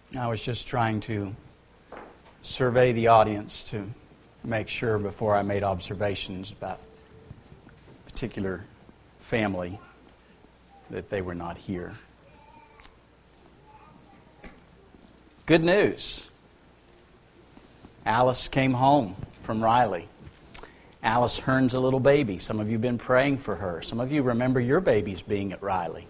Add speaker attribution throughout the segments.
Speaker 1: I was just trying to survey the audience to make sure before I made observations about a particular family that they were not here. Good news. Alice came home from Riley. Alice Hearn's a little baby. Some of you have been praying for her. Some of you remember your babies being at Riley.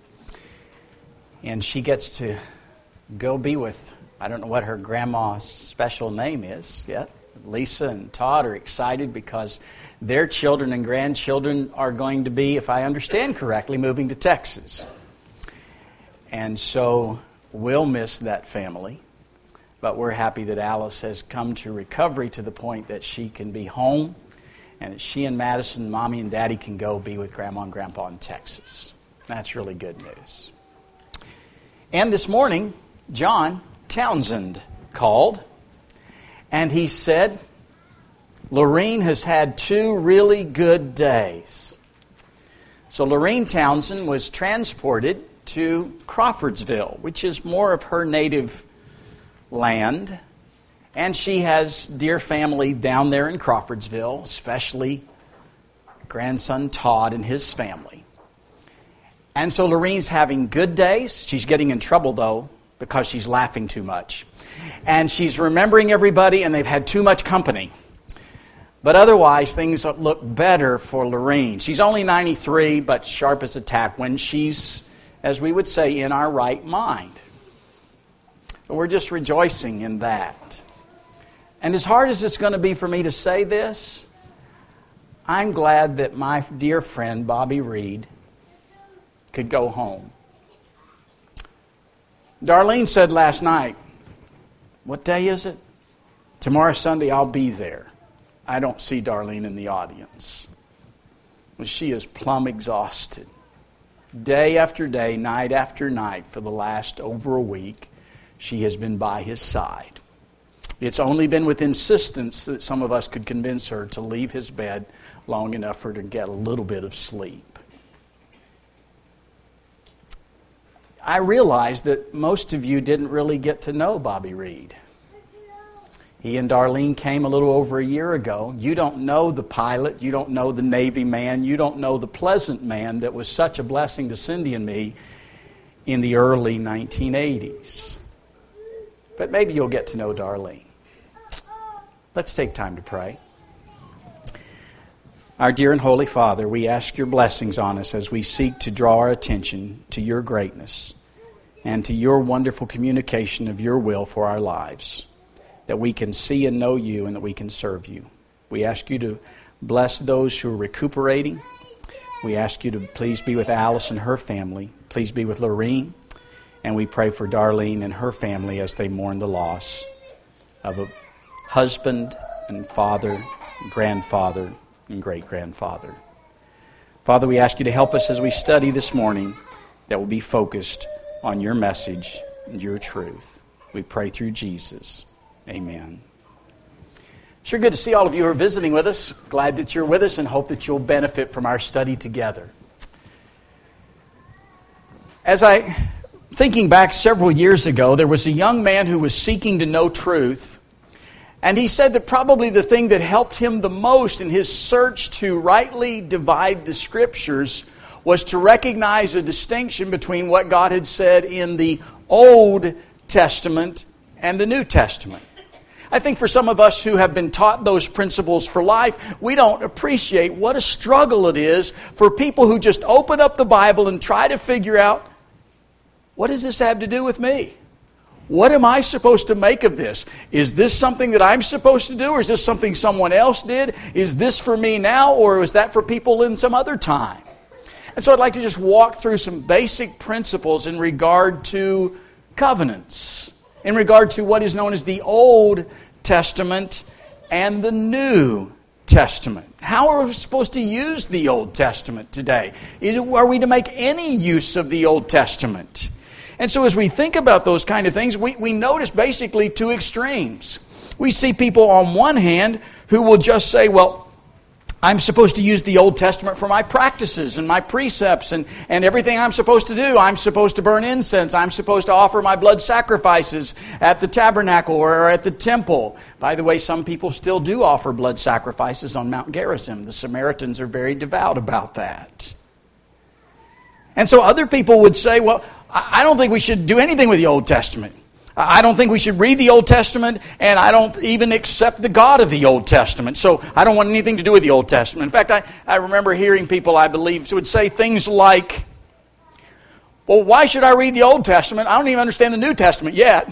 Speaker 1: And she gets to go be with, I don't know what her grandma's special name is yet. Lisa and Todd are excited because their children and grandchildren are going to be, if I understand correctly, moving to Texas. And so we'll miss that family. But we're happy that Alice has come to recovery to the point that she can be home and that she and Madison, Mommy and Daddy, can go be with Grandma and Grandpa in Texas. That's really good news. And this morning, John Townsend called, and he said, Lorene has had 2 really good days. So Lorene Townsend was transported to Crawfordsville, which is more of her native land. And she has dear family down there in Crawfordsville, especially grandson Todd and his family. And so Lorene's having good days. She's getting in trouble, though, because she's laughing too much. And she's remembering everybody, and they've had too much company. But otherwise, things look better for Lorene. She's only 93, but sharp as a tack when she's, as we would say, in our right mind. So we're just rejoicing in that. And as hard as it's going to be for me to say this, I'm glad that my dear friend Bobby Reed could go home. Darlene said last night, what day is it? Tomorrow Sunday I'll be there. I don't see Darlene in the audience. She is plumb exhausted. Day after day, night after night, for the last over a week, she has been by his side. It's only been with insistence that some of us could convince her to leave his bed long enough for her to get a little bit of sleep. I realize that most of you didn't really get to know Bobby Reed. He and Darlene came a little over a year ago. You don't know the pilot. You don't know the Navy man. You don't know the pleasant man that was such a blessing to Cindy and me in the early 1980s. But maybe you'll get to know Darlene. Let's take time to pray. Our dear and holy Father, we ask your blessings on us as we seek to draw our attention to your greatness and to your wonderful communication of your will for our lives, that we can see and know you and that we can serve you. We ask you to bless those who are recuperating. We ask you to please be with Alice and her family. Please be with Lorene. And we pray for Darlene and her family as they mourn the loss of a husband and father, grandfather, and great-grandfather. Father, we ask you to help us as we study this morning that will be focused on your message and your truth. We pray through Jesus. Amen. Sure good to see all of you who are visiting with us. Glad that you're with us and hope that you'll benefit from our study together. Thinking back several years ago, there was a young man who was seeking to know truth. And he said that probably the thing that helped him the most in his search to rightly divide the Scriptures was to recognize a distinction between what God had said in the Old Testament and the New Testament. I think for some of us who have been taught those principles for life, we don't appreciate what a struggle it is for people who just open up the Bible and try to figure out, what does this have to do with me? What am I supposed to make of this? Is this something that I'm supposed to do, or is this something someone else did? Is this for me now, or was that for people in some other time? And so I'd like to just walk through some basic principles in regard to covenants, in regard to what is known as the Old Testament and the New Testament. How are we supposed to use the Old Testament today? Are we to make any use of the Old Testament? And so as we think about those kind of things, we notice basically 2 extremes. We see people on one hand who will just say, well, I'm supposed to use the Old Testament for my practices and my precepts and everything I'm supposed to do. I'm supposed to burn incense. I'm supposed to offer my blood sacrifices at the tabernacle or at the temple. By the way, some people still do offer blood sacrifices on Mount Gerizim. The Samaritans are very devout about that. And so other people would say, well, I don't think we should do anything with the Old Testament. I don't think we should read the Old Testament, and I don't even accept the God of the Old Testament. So I don't want anything to do with the Old Testament. In fact, I remember hearing people, I believe, would say things like, well, why should I read the Old Testament? I don't even understand the New Testament yet.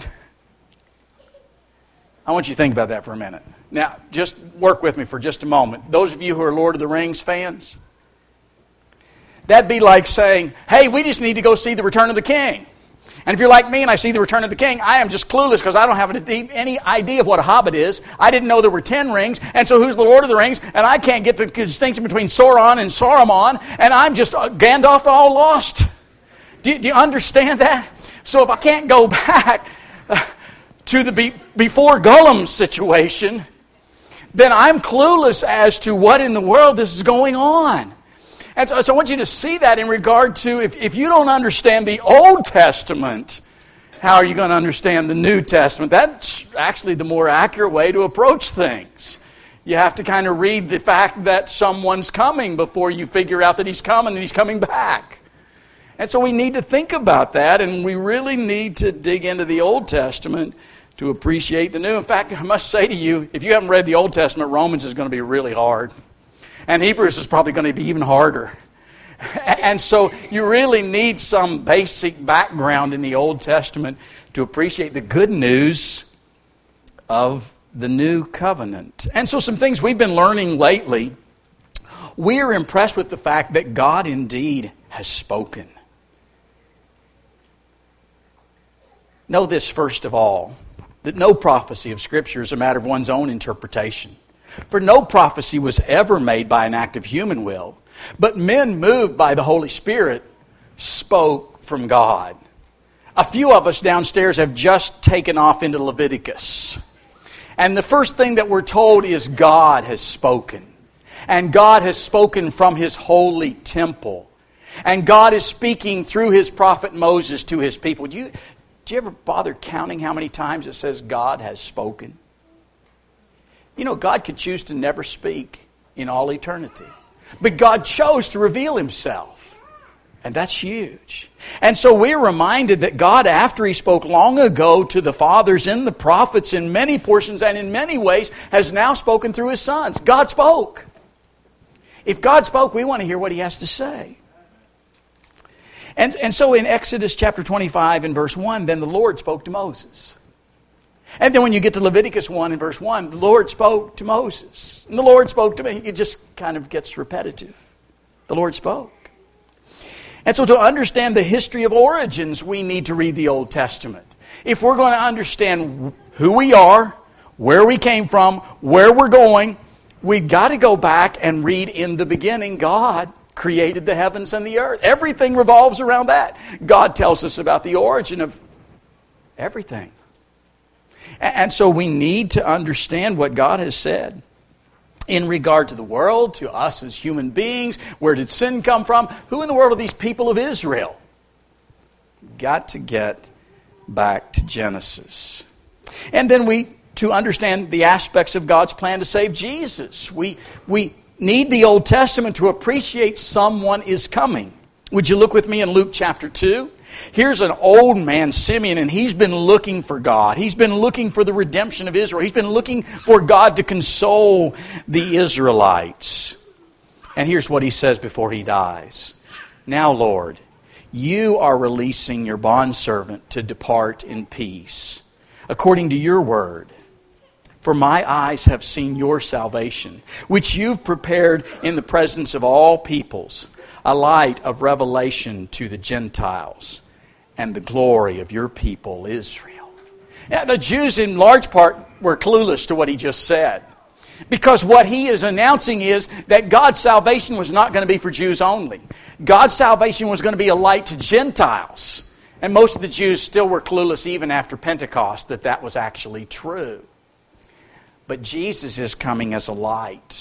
Speaker 1: I want you to think about that for a minute. Now, just work with me for just a moment. Those of you who are Lord of the Rings fans, that'd be like saying, hey, we just need to go see The Return of the King. And if you're like me and I see The Return of the King, I am just clueless because I don't have any idea of what a hobbit is. I didn't know there were 10 rings, and so who's the Lord of the Rings? And I can't get the distinction between Sauron and Saruman, and I'm just Gandalf all lost. Do you understand that? So if I can't go back to the before Gollum situation, then I'm clueless as to what in the world this is going on. And so I want you to see that in regard to, if you don't understand the Old Testament, how are you going to understand the New Testament? That's actually the more accurate way to approach things. You have to kind of read the fact that someone's coming before you figure out that he's coming and he's coming back. And so we need to think about that, and we really need to dig into the Old Testament to appreciate the New. In fact, I must say to you, if you haven't read the Old Testament, Romans is going to be really hard. And Hebrews is probably going to be even harder. And so you really need some basic background in the Old Testament to appreciate the good news of the new covenant. And so some things we've been learning lately, we're impressed with the fact that God indeed has spoken. Know this first of all, that no prophecy of Scripture is a matter of one's own interpretation. For no prophecy was ever made by an act of human will, but men moved by the Holy Spirit spoke from God. A few of us downstairs have just taken off into Leviticus. And the first thing that we're told is God has spoken. And God has spoken from His holy temple. And God is speaking through His prophet Moses to His people. Do you ever bother counting how many times it says God has spoken? You know, God could choose to never speak in all eternity. But God chose to reveal Himself. And that's huge. And so we're reminded that God, after He spoke long ago to the fathers and the prophets in many portions and in many ways, has now spoken through His sons. God spoke. If God spoke, we want to hear what He has to say. And so in Exodus chapter 25 and verse 1, then the Lord spoke to Moses. And then when you get to Leviticus 1 and verse 1, the Lord spoke to Moses. And the Lord spoke to me. It just kind of gets repetitive. The Lord spoke. And so to understand the history of origins, we need to read the Old Testament. If we're going to understand who we are, where we came from, where we're going, we've got to go back and read in the beginning, God created the heavens and the earth. Everything revolves around that. God tells us about the origin of everything. And so we need to understand what God has said in regard to the world, to us as human beings. Where did sin come from? Who in the world are these people of Israel? Got to get back to Genesis. And then to understand the aspects of God's plan to save Jesus, we need the Old Testament to appreciate someone is coming. Would you look with me in Luke chapter 2? Here's an old man, Simeon, and he's been looking for God. He's been looking for the redemption of Israel. He's been looking for God to console the Israelites. And here's what he says before he dies. Now, Lord, you are releasing your bondservant to depart in peace, according to your word. For my eyes have seen your salvation, which you've prepared in the presence of all peoples, a light of revelation to the Gentiles, and the glory of your people Israel. Now, the Jews in large part were clueless to what he just said. Because what he is announcing is that God's salvation was not going to be for Jews only. God's salvation was going to be a light to Gentiles. And most of the Jews still were clueless even after Pentecost that was actually true. But Jesus is coming as a light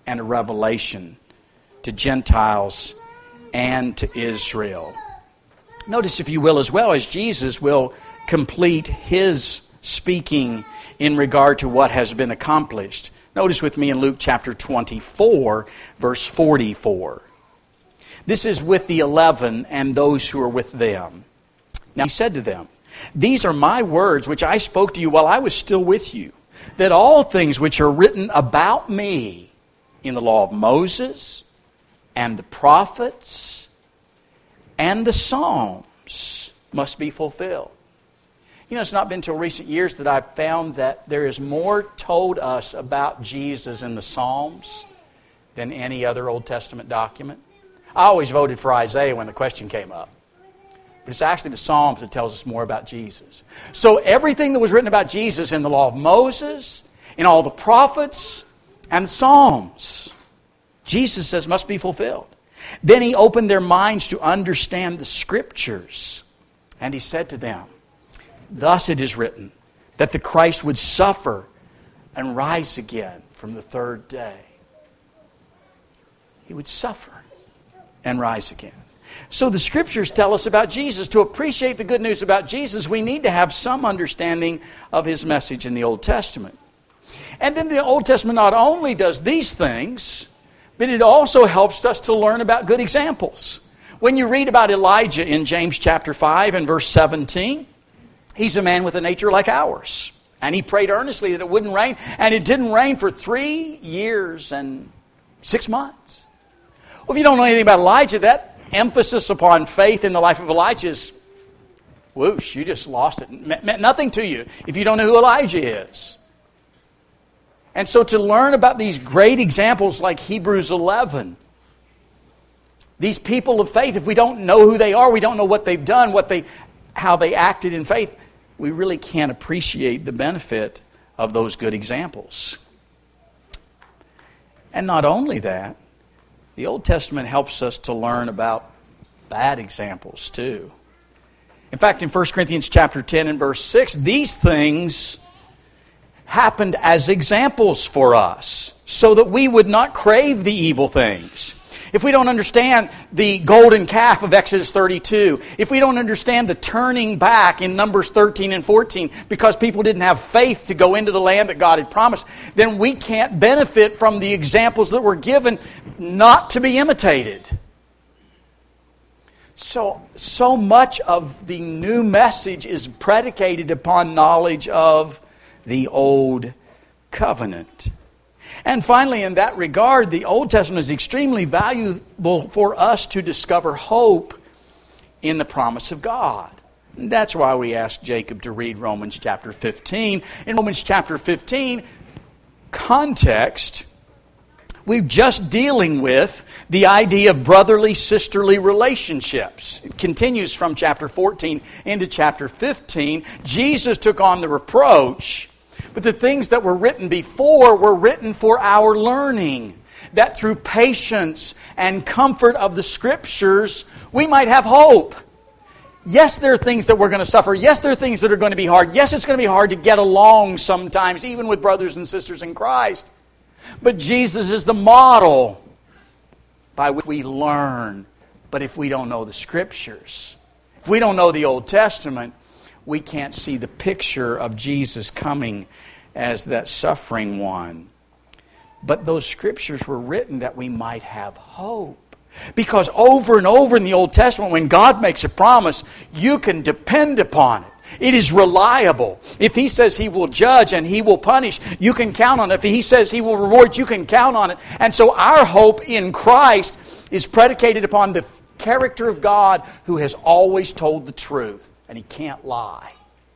Speaker 1: and a revelation to Gentiles and to Israel. Notice, if you will, as well as Jesus will complete His speaking in regard to what has been accomplished. Notice with me in Luke chapter 24, verse 44. This is with the 11 and those who are with them. Now He said to them, "These are my words which I spoke to you while I was still with you, that all things which are written about me in the law of Moses and the prophets and the Psalms must be fulfilled." You know, it's not been until recent years that I've found that there is more told us about Jesus in the Psalms than any other Old Testament document. I always voted for Isaiah when the question came up. But it's actually the Psalms that tells us more about Jesus. So everything that was written about Jesus in the law of Moses, in all the prophets, and the Psalms, Jesus says must be fulfilled. Then He opened their minds to understand the Scriptures. And He said to them, "Thus it is written, that the Christ would suffer and rise again from the third day." He would suffer and rise again. So the Scriptures tell us about Jesus. To appreciate the good news about Jesus, we need to have some understanding of His message in the Old Testament. And then the Old Testament not only does these things, but it also helps us to learn about good examples. When you read about Elijah in James chapter 5 and verse 17, he's a man with a nature like ours. And he prayed earnestly that it wouldn't rain, and it didn't rain for 3 years and 6 months. Well, if you don't know anything about Elijah, that emphasis upon faith in the life of Elijah is, whoosh, you just lost it. It meant nothing to you if you don't know who Elijah is. And so to learn about these great examples like Hebrews 11, these people of faith, if we don't know who they are, we don't know what they've done, how they acted in faith, we really can't appreciate the benefit of those good examples. And not only that, the Old Testament helps us to learn about bad examples too. In fact, in 1 Corinthians chapter 10 and verse 6, these things happened as examples for us, so that we would not crave the evil things. If we don't understand the golden calf of Exodus 32, if we don't understand the turning back in Numbers 13 and 14 because people didn't have faith to go into the land that God had promised, then we can't benefit from the examples that were given not to be imitated. So much of the new message is predicated upon knowledge of the Old Covenant. And finally, in that regard, the Old Testament is extremely valuable for us to discover hope in the promise of God. And that's why we asked Jacob to read Romans chapter 15. In Romans chapter 15, context, we're just dealing with the idea of brotherly, sisterly relationships. It continues from chapter 14 into chapter 15. Jesus took on the reproach, but the things that were written before were written for our learning, that through patience and comfort of the Scriptures, we might have hope. Yes, there are things that we're going to suffer. Yes, there are things that are going to be hard. Yes, it's going to be hard to get along sometimes, even with brothers and sisters in Christ. But Jesus is the model by which we learn. But if we don't know the Scriptures, if we don't know the Old Testament, we can't see the picture of Jesus coming as that suffering one. But those Scriptures were written that we might have hope. Because over and over in the Old Testament, when God makes a promise, you can depend upon it. It is reliable. If He says He will judge and He will punish, you can count on it. If He says He will reward, you can count on it. And so our hope in Christ is predicated upon the character of God, who has always told the truth. And He can't lie.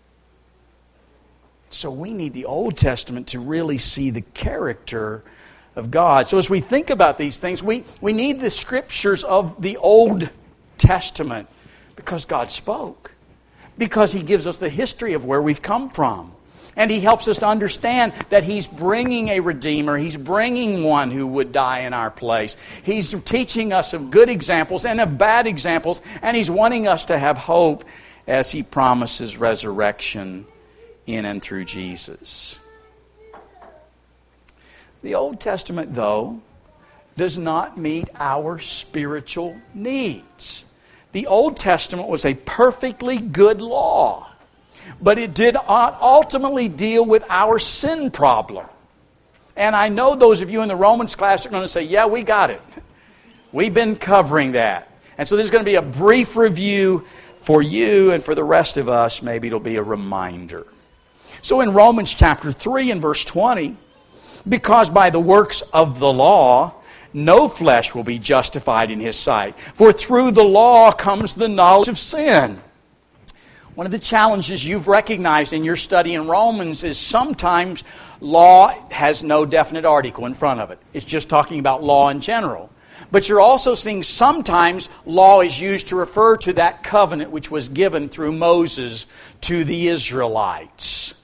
Speaker 1: So we need the Old Testament to really see the character of God. So as we think about these things, we need the Scriptures of the Old Testament because God spoke. Because He gives us the history of where we've come from. And He helps us to understand that He's bringing a Redeemer. He's bringing one who would die in our place. He's teaching us of good examples and of bad examples. And He's wanting us to have hope as He promises resurrection in and through Jesus. The Old Testament, though, does not meet our spiritual needs. The Old Testament was a perfectly good law, but it did not ultimately deal with our sin problem. And I know those of you in the Romans class are going to say, yeah, we got it. We've been covering that. And so this is going to be a brief review for you, and for the rest of us, maybe it'll be a reminder. So in Romans chapter 3 and verse 20, because by the works of the law, no flesh will be justified in His sight. For through the law comes the knowledge of sin. One of the challenges you've recognized in your study in Romans is sometimes law has no definite article in front of it. It's just talking about law in general. But you're also seeing sometimes law is used to refer to that covenant which was given through Moses to the Israelites.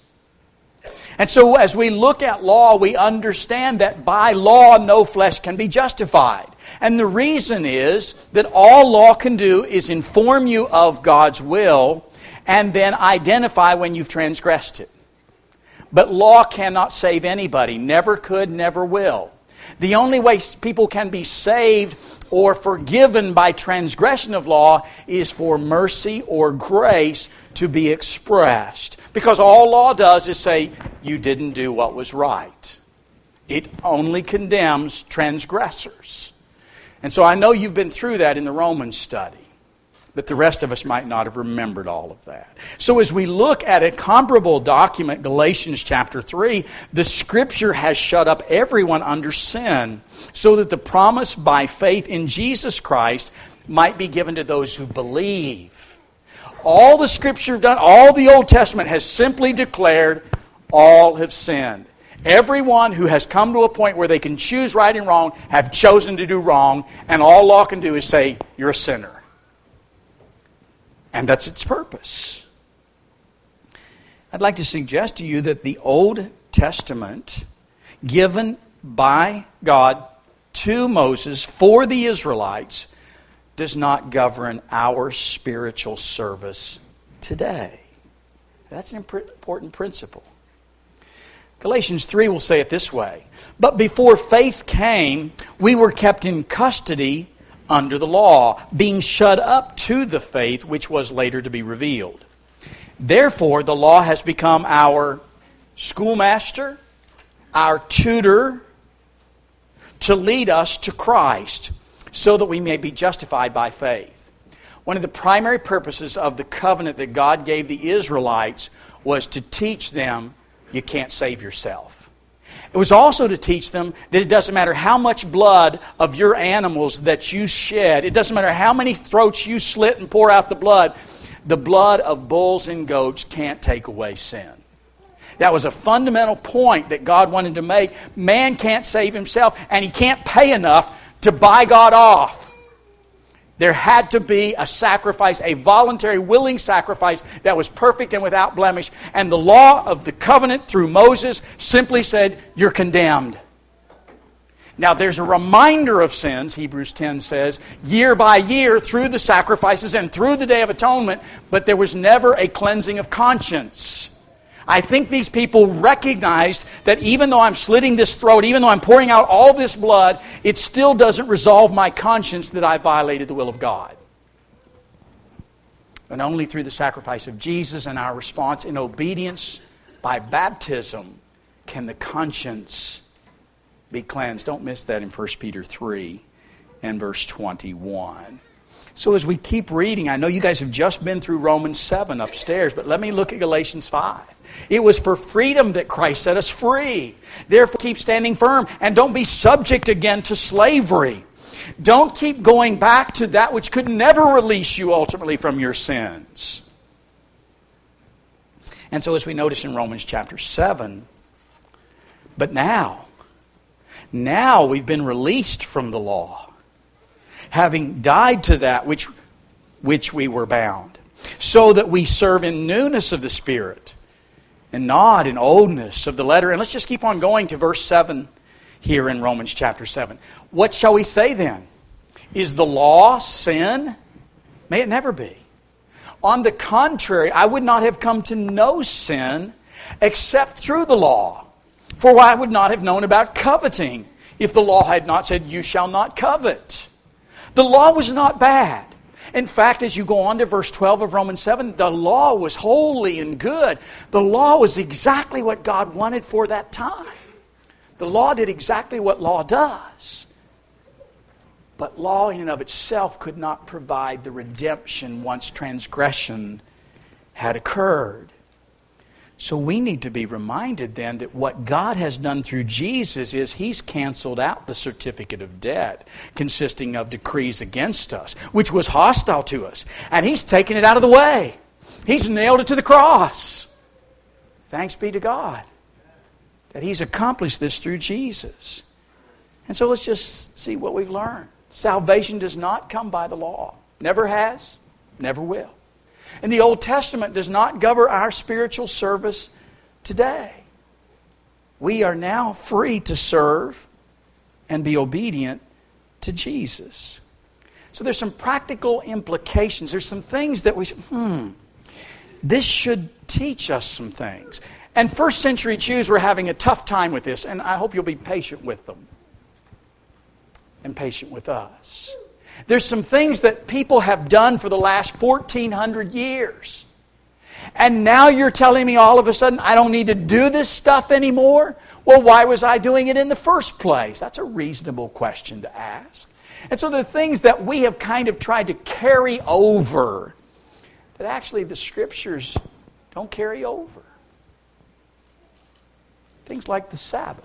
Speaker 1: And so as we look at law, we understand that by law no flesh can be justified. And the reason is that all law can do is inform you of God's will and then identify when you've transgressed it. But law cannot save anybody. Never could, never will. The only way people can be saved or forgiven by transgression of law is for mercy or grace to be expressed. Because all law does is say, you didn't do what was right. It only condemns transgressors. And so I know you've been through that in the Romans study. But the rest of us might not have remembered all of that. So as we look at a comparable document, Galatians chapter 3, the Scripture has shut up everyone under sin, so that the promise by faith in Jesus Christ might be given to those who believe. All the Scripture done, all the Old Testament has simply declared, all have sinned. Everyone who has come to a point where they can choose right and wrong have chosen to do wrong, and all law can do is say, you're a sinner. And that's its purpose. I'd like to suggest to you that the Old Testament, given by God to Moses for the Israelites, does not govern our spiritual service today. That's an important principle. Galatians 3 will say it this way: but before faith came, we were kept in custody under the law, being shut up to the faith which was later to be revealed. Therefore, the law has become our schoolmaster, our tutor, to lead us to Christ, so that we may be justified by faith. One of the primary purposes of the covenant that God gave the Israelites was to teach them you can't save yourself. It was also to teach them that it doesn't matter how much blood of your animals that you shed. It doesn't matter how many throats you slit and pour out the blood of bulls and goats can't take away sin. That was a fundamental point that God wanted to make. Man can't save himself, and he can't pay enough to buy God off. There had to be a sacrifice, a voluntary, willing sacrifice that was perfect and without blemish. And the law of the covenant through Moses simply said, you're condemned. Now there's a reminder of sins, Hebrews 10 says, year by year through the sacrifices and through the Day of Atonement, but there was never a cleansing of conscience. I think these people recognized that even though I'm slitting this throat, even though I'm pouring out all this blood, it still doesn't resolve my conscience that I violated the will of God. And only through the sacrifice of Jesus and our response in obedience by baptism can the conscience be cleansed. Don't miss that in 1 Peter 3 and verse 21. So as we keep reading, I know you guys have just been through Romans 7 upstairs, but let me look at Galatians 5. It was for freedom that Christ set us free. Therefore, keep standing firm and don't be subject again to slavery. Don't keep going back to that which could never release you ultimately from your sins. And so as we notice in Romans chapter 7, but now we've been released from the law, having died to that which we were bound, so that we serve in newness of the Spirit and not in oldness of the letter. And let's just keep on going to verse 7 here in Romans chapter 7. What shall we say then? Is the law sin? May it never be. On the contrary, I would not have come to know sin except through the law. For I would not have known about coveting if the law had not said, you shall not covet. The law was not bad. In fact, as you go on to verse 12 of Romans 7, the law was holy and good. The law was exactly what God wanted for that time. The law did exactly what law does. But law in and of itself could not provide the redemption once transgression had occurred. So we need to be reminded then that what God has done through Jesus is He's canceled out the certificate of debt consisting of decrees against us, which was hostile to us. And He's taken it out of the way. He's nailed it to the cross. Thanks be to God that He's accomplished this through Jesus. And so let's just see what we've learned. Salvation does not come by the law. Never has, never will. And the Old Testament does not govern our spiritual service today. We are now free to serve and be obedient to Jesus. So there's some practical implications. There's some things that this should teach us some things. And first century Jews were having a tough time with this, and I hope you'll be patient with them and patient with us. There's some things that people have done for the last 1,400 years. And now you're telling me all of a sudden I don't need to do this stuff anymore? Well, why was I doing it in the first place? That's a reasonable question to ask. And so the things that we have kind of tried to carry over, that actually the Scriptures don't carry over. Things like the Sabbath.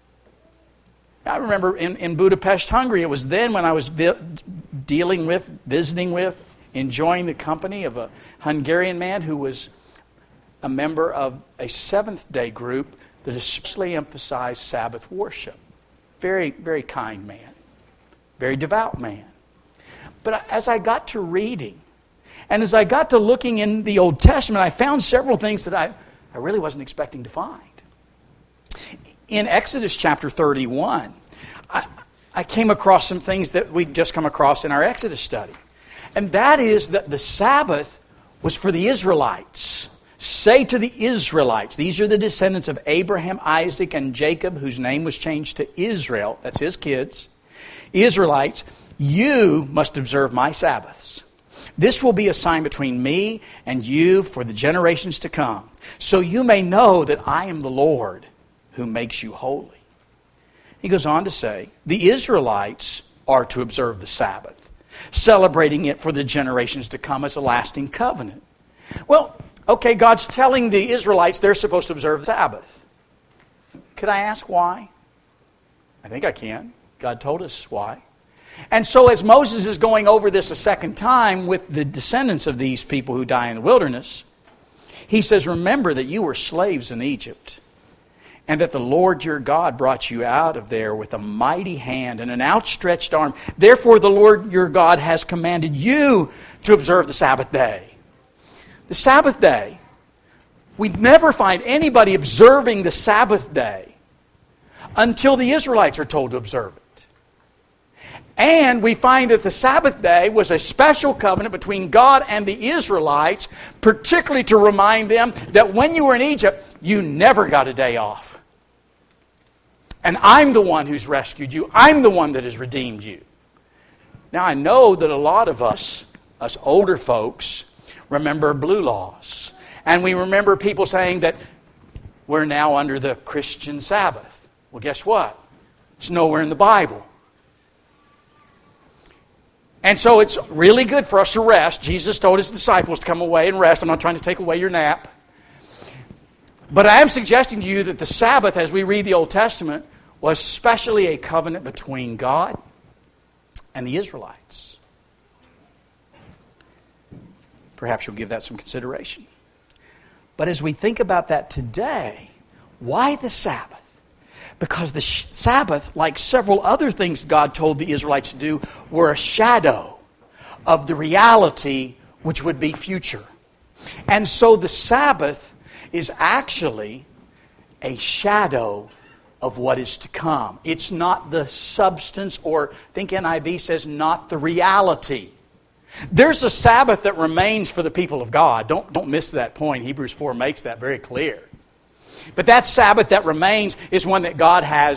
Speaker 1: I remember in Budapest, Hungary, it was then when I was visiting with, enjoying the company of a Hungarian man who was a member of a Seventh-day group that especially emphasized Sabbath worship. Very, very kind man. Very devout man. But as I got to reading, and as I got to looking in the Old Testament, I found several things that I really wasn't expecting to find. In Exodus chapter 31, I came across some things that we've just come across in our Exodus study. And that is that the Sabbath was for the Israelites. Say to the Israelites, these are the descendants of Abraham, Isaac, and Jacob, whose name was changed to Israel. That's his kids. Israelites, you must observe my Sabbaths. This will be a sign between me and you for the generations to come, so you may know that I am the Lord who makes you holy. He goes on to say, the Israelites are to observe the Sabbath, celebrating it for the generations to come as a lasting covenant. Well, okay, God's telling the Israelites they're supposed to observe the Sabbath. Could I ask why? I think I can. God told us why. And so as Moses is going over this a second time with the descendants of these people who die in the wilderness, he says, remember that you were slaves in Egypt, and that the Lord your God brought you out of there with a mighty hand and an outstretched arm. Therefore the Lord your God has commanded you to observe the Sabbath day. The Sabbath day, we never find anybody observing the Sabbath day until the Israelites are told to observe it. And we find that the Sabbath day was a special covenant between God and the Israelites, particularly to remind them that when you were in Egypt, you never got a day off. And I'm the one who's rescued you. I'm the one that has redeemed you. Now I know that a lot of us older folks, remember blue laws. And we remember people saying that we're now under the Christian Sabbath. Well, guess what? It's nowhere in the Bible. And so it's really good for us to rest. Jesus told His disciples to come away and rest. I'm not trying to take away your nap. But I am suggesting to you that the Sabbath, as we read the Old Testament, was specially a covenant between God and the Israelites. Perhaps you'll give that some consideration. But as we think about that today, why the Sabbath? Because the Sabbath, like several other things God told the Israelites to do, were a shadow of the reality which would be future. And so the Sabbath is actually a shadow of what is to come. It's not the substance, or I think NIV says not the reality. There's a Sabbath that remains for the people of God. Don't miss that point. Hebrews 4 makes that very clear. But that Sabbath that remains is one that God has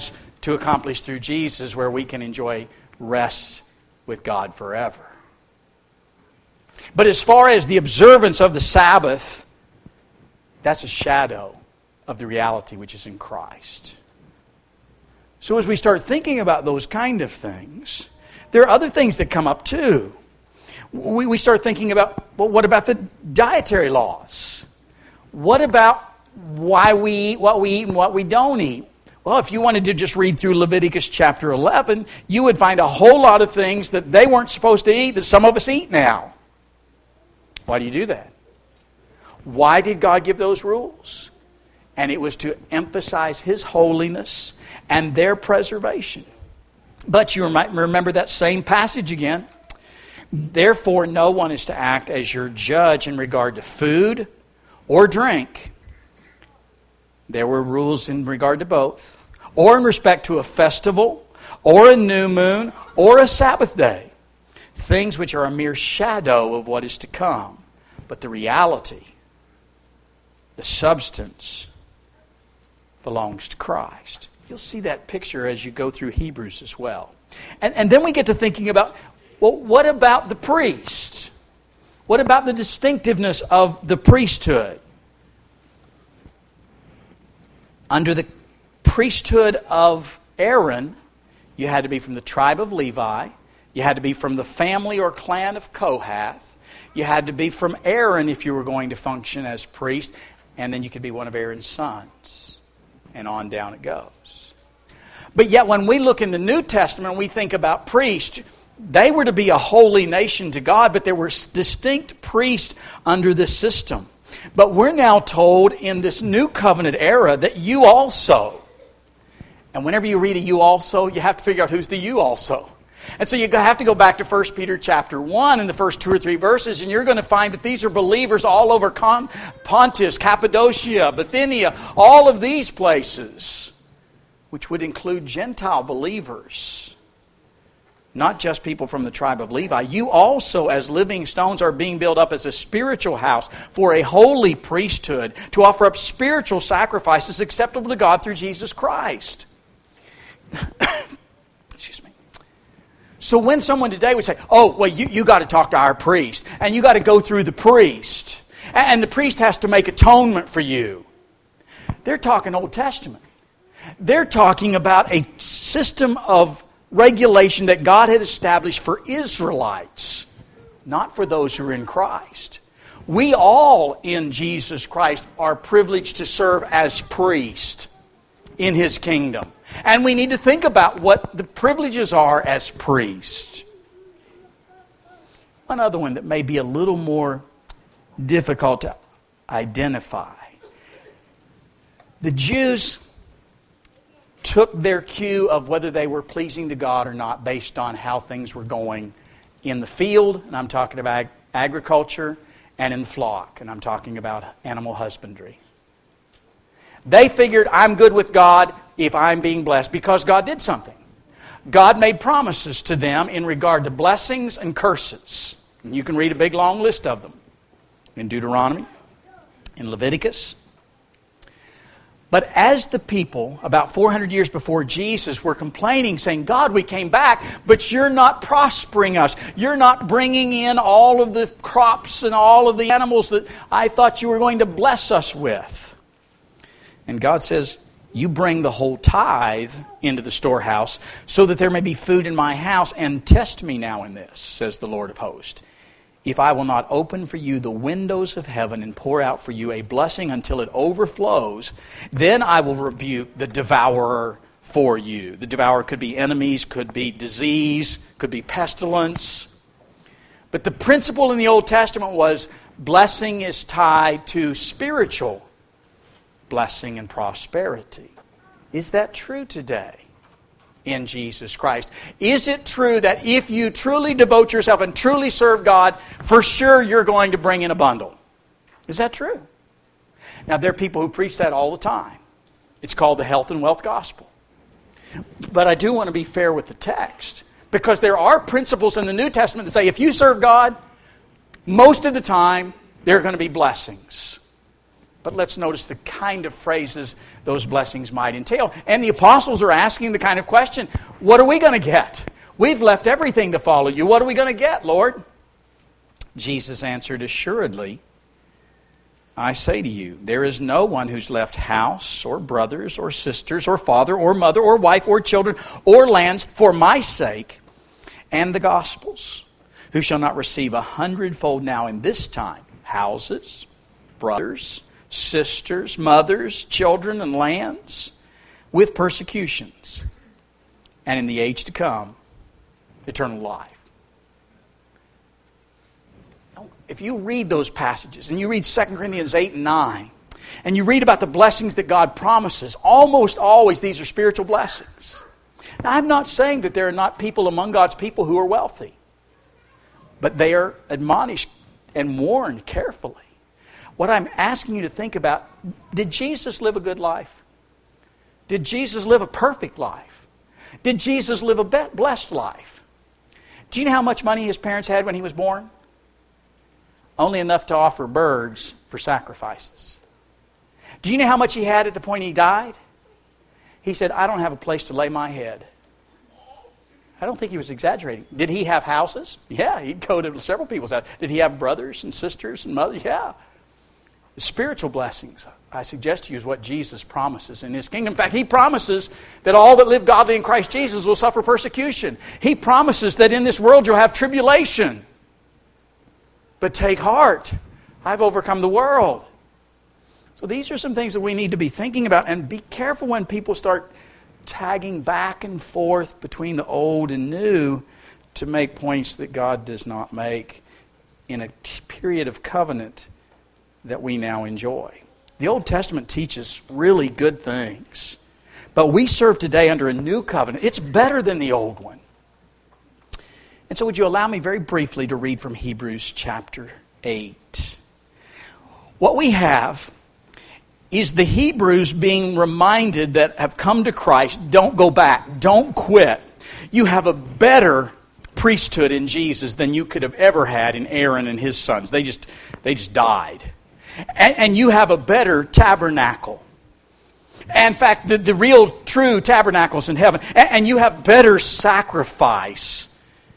Speaker 1: to accomplish through Jesus, where we can enjoy rest with God forever. But as far as the observance of the Sabbath, that's a shadow of the reality which is in Christ. So as we start thinking about those kind of things, there are other things that come up too. We start thinking about, well, what about the dietary laws? What about why we eat what we eat and what we don't eat? Well, if you wanted to just read through Leviticus chapter 11, you would find a whole lot of things that they weren't supposed to eat that some of us eat now. Why do you do that? Why did God give those rules? And it was to emphasize His holiness and their preservation. But you might remember that same passage again. Therefore, no one is to act as your judge in regard to food or drink. There were rules in regard to both. Or in respect to a festival, or a new moon, or a Sabbath day. Things which are a mere shadow of what is to come. But the reality, the substance, belongs to Christ. You'll see that picture as you go through Hebrews as well. And then we get to thinking about, well, what about the priest? What about the distinctiveness of the priesthood? Under the priesthood of Aaron, you had to be from the tribe of Levi. You had to be from the family or clan of Kohath. You had to be from Aaron if you were going to function as priest. And then you could be one of Aaron's sons. And on down it goes. But yet when we look in the New Testament, we think about priests. They were to be a holy nation to God, but there were distinct priests under this system. But we're now told in this new covenant era that you also. And whenever you read a you also, you have to figure out who's the you also. And so you have to go back to 1 Peter chapter 1 in the first 2 or 3 verses, and you're going to find that these are believers all over Pontus, Cappadocia, Bithynia, all of these places, which would include Gentile believers. Not just people from the tribe of Levi. You also, as living stones, are being built up as a spiritual house for a holy priesthood to offer up spiritual sacrifices acceptable to God through Jesus Christ. Excuse me. So when someone today would say, oh, well, you got to talk to our priest, and you got to go through the priest, and the priest has to make atonement for you. They're talking Old Testament. They're talking about a system of regulation that God had established for Israelites, not for those who are in Christ. We all in Jesus Christ are privileged to serve as priests in His kingdom. And we need to think about what the privileges are as priests. One other one that may be a little more difficult to identify. The Jews took their cue of whether they were pleasing to God or not based on how things were going in the field, and I'm talking about agriculture, and in the flock, and I'm talking about animal husbandry. They figured, I'm good with God if I'm being blessed, because God did something. God made promises to them in regard to blessings and curses. And you can read a big long list of them in Deuteronomy, in Leviticus. But as the people, about 400 years before Jesus, were complaining, saying, God, we came back, but you're not prospering us. You're not bringing in all of the crops and all of the animals that I thought you were going to bless us with. And God says, you bring the whole tithe into the storehouse so that there may be food in my house, and test me now in this, says the Lord of hosts. If I will not open for you the windows of heaven and pour out for you a blessing until it overflows, then I will rebuke the devourer for you. The devourer could be enemies, could be disease, could be pestilence. But the principle in the Old Testament was blessing is tied to spiritual blessing and prosperity. Is that true today in Jesus Christ? Is it true that if you truly devote yourself and truly serve God, for sure you're going to bring in a bundle? Is that true? Now, there are people who preach that all the time. It's called the health and wealth gospel. But I do want to be fair with the text, because there are principles in the New Testament that say if you serve God, most of the time there are going to be blessings. But let's notice the kind of phrases those blessings might entail. And the apostles are asking the kind of question, what are we going to get? We've left everything to follow you. What are we going to get, Lord? Jesus answered, assuredly, I say to you, there is no one who's left house or brothers or sisters or father or mother or wife or children or lands for my sake and the gospel's, who shall not receive 100-fold now in this time, houses, brothers, sisters, mothers, children, and lands, with persecutions, and in the age to come, eternal life. If you read those passages, and you read 2 Corinthians 8 and 9, and you read about the blessings that God promises, almost always these are spiritual blessings. Now, I'm not saying that there are not people among God's people who are wealthy, but they are admonished and warned carefully. What I'm asking you to think about, did Jesus live a good life? Did Jesus live a perfect life? Did Jesus live a blessed life? Do you know how much money his parents had when he was born? Only enough to offer birds for sacrifices. Do you know how much he had at the point he died? He said, I don't have a place to lay my head. I don't think he was exaggerating. Did he have houses? Yeah, he'd go to several people's houses. Did he have brothers and sisters and mothers? Yeah. The spiritual blessings, I suggest to you, is what Jesus promises in his kingdom. In fact, he promises that all that live godly in Christ Jesus will suffer persecution. He promises that in this world you'll have tribulation. But take heart, I've overcome the world. So these are some things that we need to be thinking about. And be careful when people start tagging back and forth between the old and new to make points that God does not make in a period of covenant that we now enjoy. The Old Testament teaches really good things. But we serve today under a new covenant. It's better than the old one. And so would you allow me very briefly to read from Hebrews chapter 8. What we have is the Hebrews being reminded that have come to Christ, don't go back, don't quit. You have a better priesthood in Jesus than you could have ever had in Aaron and his sons. They just died. And you have a better tabernacle. In fact, the real true tabernacle's in heaven. And you have better sacrifice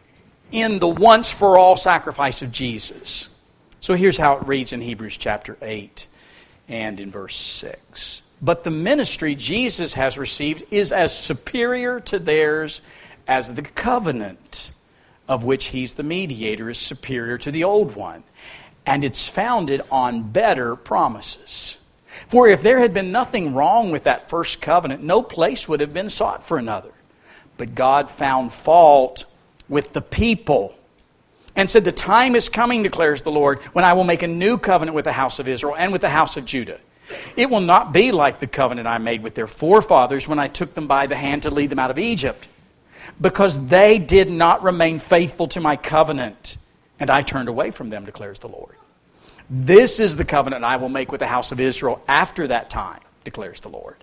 Speaker 1: in the once-for-all sacrifice of Jesus. So here's how it reads in Hebrews chapter 8 and in verse 6. But the ministry Jesus has received is as superior to theirs as the covenant of which he's the mediator is superior to the old one. And it's founded on better promises. For if there had been nothing wrong with that first covenant, no place would have been sought for another. But God found fault with the people and said, the time is coming, declares the Lord, when I will make a new covenant with the house of Israel and with the house of Judah. It will not be like the covenant I made with their forefathers when I took them by the hand to lead them out of Egypt, because they did not remain faithful to my covenant, and I turned away from them, declares the Lord. This is the covenant I will make with the house of Israel after that time, declares the Lord.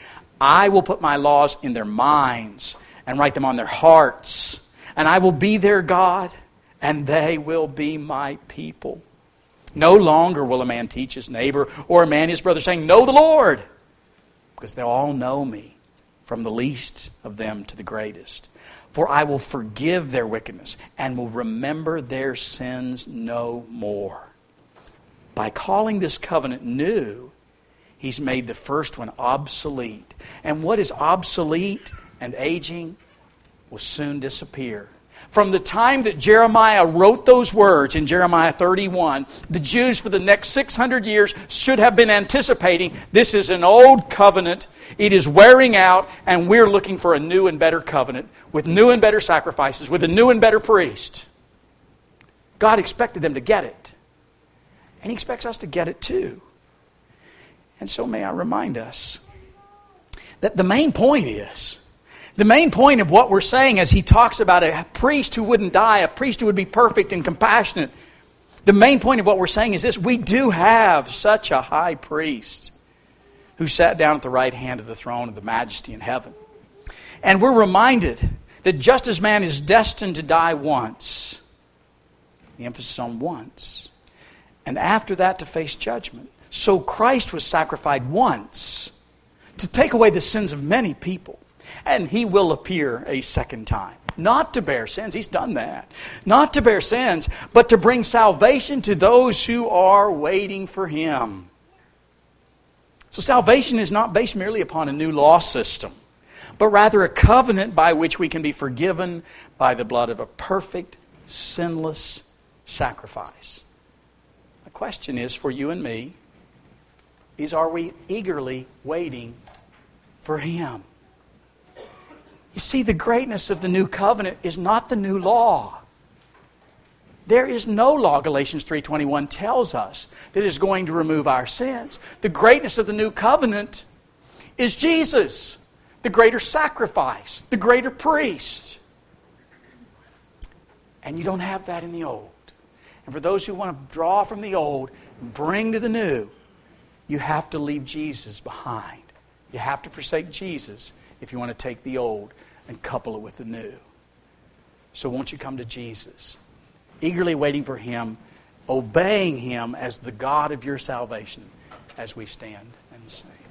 Speaker 1: I will put my laws in their minds and write them on their hearts, and I will be their God, and they will be my people. No longer will a man teach his neighbor or a man his brother, saying, know the Lord, because they'll all know me, from the least of them to the greatest. For I will forgive their wickedness and will remember their sins no more. By calling this covenant new, he's made the first one obsolete. And what is obsolete and aging will soon disappear. From the time that Jeremiah wrote those words in Jeremiah 31, the Jews for the next 600 years should have been anticipating this is an old covenant, it is wearing out, and we're looking for a new and better covenant with new and better sacrifices, with a new and better priest. God expected them to get it. And he expects us to get it too. And so may I remind us that the main point of what we're saying as he talks about a priest who wouldn't die, a priest who would be perfect and compassionate, the main point of what we're saying is this: we do have such a high priest who sat down at the right hand of the throne of the majesty in heaven. And we're reminded that just as man is destined to die once, the emphasis on once, and after that to face judgment,
Speaker 2: So Christ was sacrificed once to take away the sins of many people. And He will appear a second time. Not to bear sins, He's done that. Not to bear sins, but to bring salvation to those who are waiting for Him. So salvation is not based merely upon a new law system, but rather a covenant by which we can be forgiven by the blood of a perfect, sinless sacrifice. The question is for you and me, are we eagerly waiting for Him? You see, the greatness of the new covenant is not the new law. There is no law, Galatians 3:21 tells us, that is going to remove our sins. The greatness of the new covenant is Jesus, the greater sacrifice, the greater priest. And you don't have that in the old. And for those who want to draw from the old and bring to the new, you have to leave Jesus behind. You have to forsake Jesus if you want to take the old and couple it with the new. So won't you come to Jesus, eagerly waiting for Him, obeying Him as the God of your salvation, as we stand and sing.